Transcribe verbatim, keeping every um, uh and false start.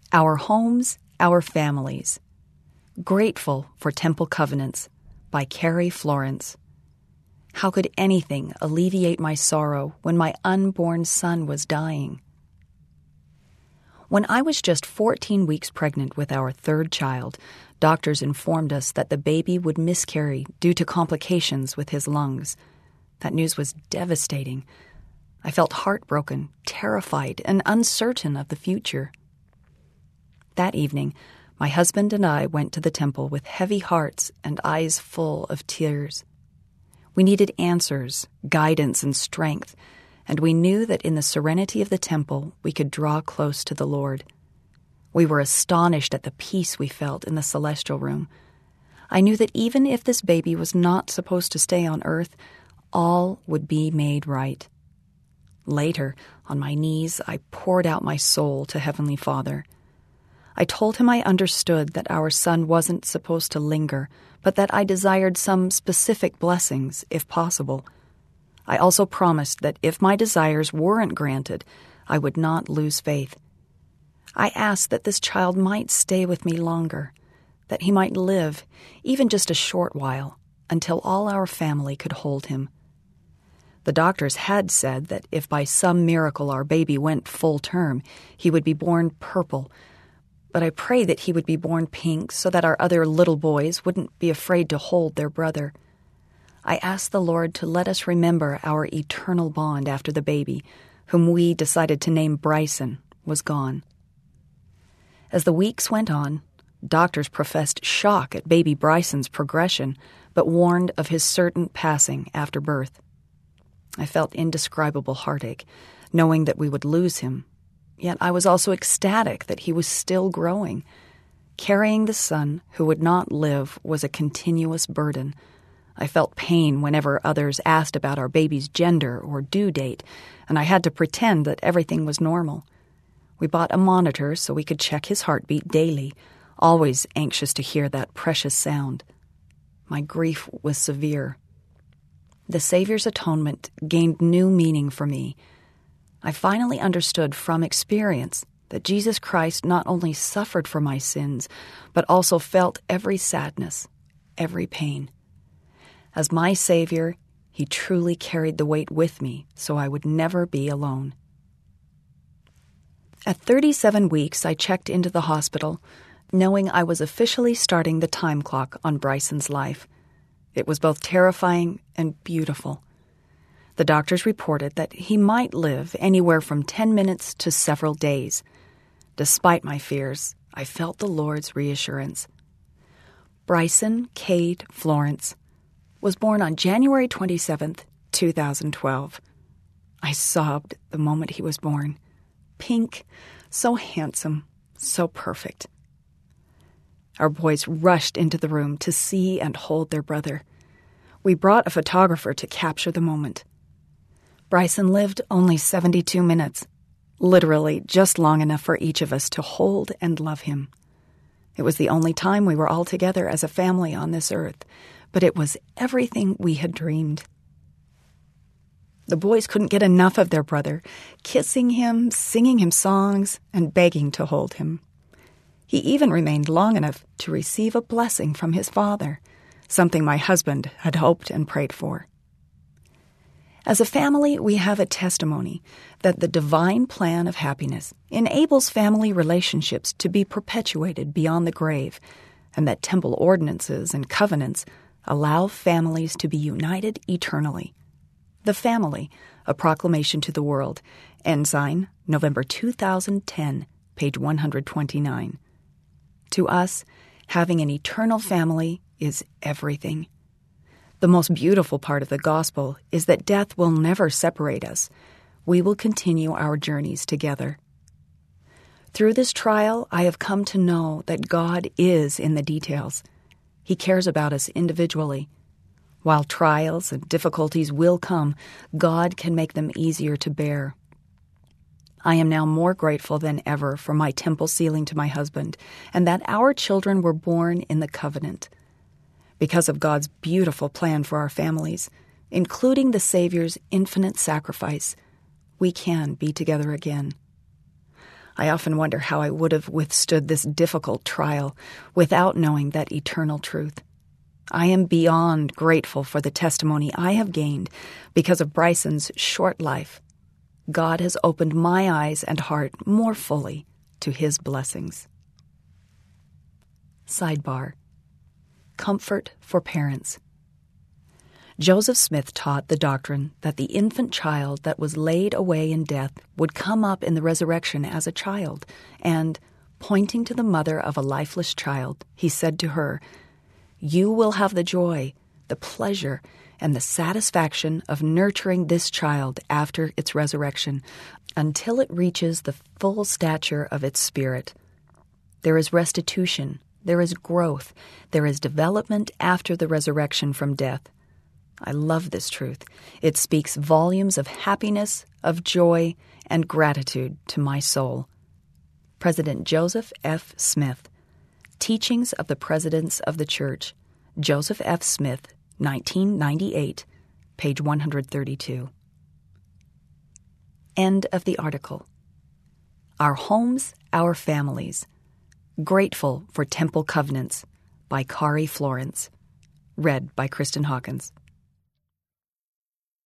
Our Homes, Our Families. Grateful for Temple Covenants by Carrie Florence. How could anything alleviate my sorrow when my unborn son was dying? When I was just fourteen weeks pregnant with our third child, doctors informed us that the baby would miscarry due to complications with his lungs. That news was devastating. I felt heartbroken, terrified, and uncertain of the future. That evening, my husband and I went to the temple with heavy hearts and eyes full of tears. We needed answers, guidance, and strength, and we knew that in the serenity of the temple we could draw close to the Lord. We were astonished at the peace we felt in the celestial room. I knew that even if this baby was not supposed to stay on earth, all would be made right. Later, on my knees, I poured out my soul to Heavenly Father. I told him I understood that our son wasn't supposed to linger, but that I desired some specific blessings, if possible. I also promised that if my desires weren't granted, I would not lose faith. I asked that this child might stay with me longer, that he might live, even just a short while, until all our family could hold him. The doctors had said that if by some miracle our baby went full term, he would be born purple, but I prayed that he would be born pink so that our other little boys wouldn't be afraid to hold their brother. I asked the Lord to let us remember our eternal bond after the baby, whom we decided to name Bryson, was gone. As the weeks went on, doctors professed shock at baby Bryson's progression, but warned of his certain passing after birth. I felt indescribable heartache, knowing that we would lose him. Yet I was also ecstatic that he was still growing. Carrying the son who would not live was a continuous burden. I felt pain whenever others asked about our baby's gender or due date, and I had to pretend that everything was normal. We bought a monitor so we could check his heartbeat daily, always anxious to hear that precious sound. My grief was severe. The Savior's atonement gained new meaning for me. I finally understood from experience that Jesus Christ not only suffered for my sins, but also felt every sadness, every pain. As my Savior, he truly carried the weight with me so I would never be alone. At thirty-seven weeks, I checked into the hospital, knowing I was officially starting the time clock on Bryson's life. It was both terrifying and beautiful. The doctors reported that he might live anywhere from ten minutes to several days. Despite my fears, I felt the Lord's reassurance. Bryson Cade Florence was born on January twenty-seventh, two thousand twelve. I sobbed the moment he was born. Pink, so handsome, so perfect. Our boys rushed into the room to see and hold their brother. We brought a photographer to capture the moment. Bryson lived only seventy-two minutes, literally just long enough for each of us to hold and love him. It was the only time we were all together as a family on this earth, but it was everything we had dreamed. The boys couldn't get enough of their brother, kissing him, singing him songs, and begging to hold him. He even remained long enough to receive a blessing from his father, something my husband had hoped and prayed for. As a family, we have a testimony that the divine plan of happiness enables family relationships to be perpetuated beyond the grave, and that temple ordinances and covenants allow families to be united eternally. The Family, A Proclamation to the World, Ensign, November two thousand ten, page one hundred twenty-nine. To us, having an eternal family is everything. The most beautiful part of the gospel is that death will never separate us. We will continue our journeys together. Through this trial, I have come to know that God is in the details. He cares about us individually. While trials and difficulties will come, God can make them easier to bear. I am now more grateful than ever for my temple sealing to my husband, and that our children were born in the covenant. Because of God's beautiful plan for our families, including the Savior's infinite sacrifice, we can be together again. I often wonder how I would have withstood this difficult trial without knowing that eternal truth. I am beyond grateful for the testimony I have gained because of Bryson's short life. God has opened my eyes and heart more fully to his blessings. Sidebar: Comfort for parents. Joseph Smith taught the doctrine that the infant child that was laid away in death would come up in the resurrection as a child, and, pointing to the mother of a lifeless child, he said to her, "You will have the joy, the pleasure, and the satisfaction of nurturing this child after its resurrection until it reaches the full stature of its spirit. There is restitution, there is growth, there is development after the resurrection from death." I love this truth. It speaks volumes of happiness, of joy, and gratitude to my soul. President Joseph F. Smith, Teachings of the Presidents of the Church, Joseph F. Smith, nineteen ninety-eight, page one hundred thirty-two. End of the article. Our Homes, Our Families. Grateful for Temple Covenants by Kari Florence. Read by Kristen Hawkins.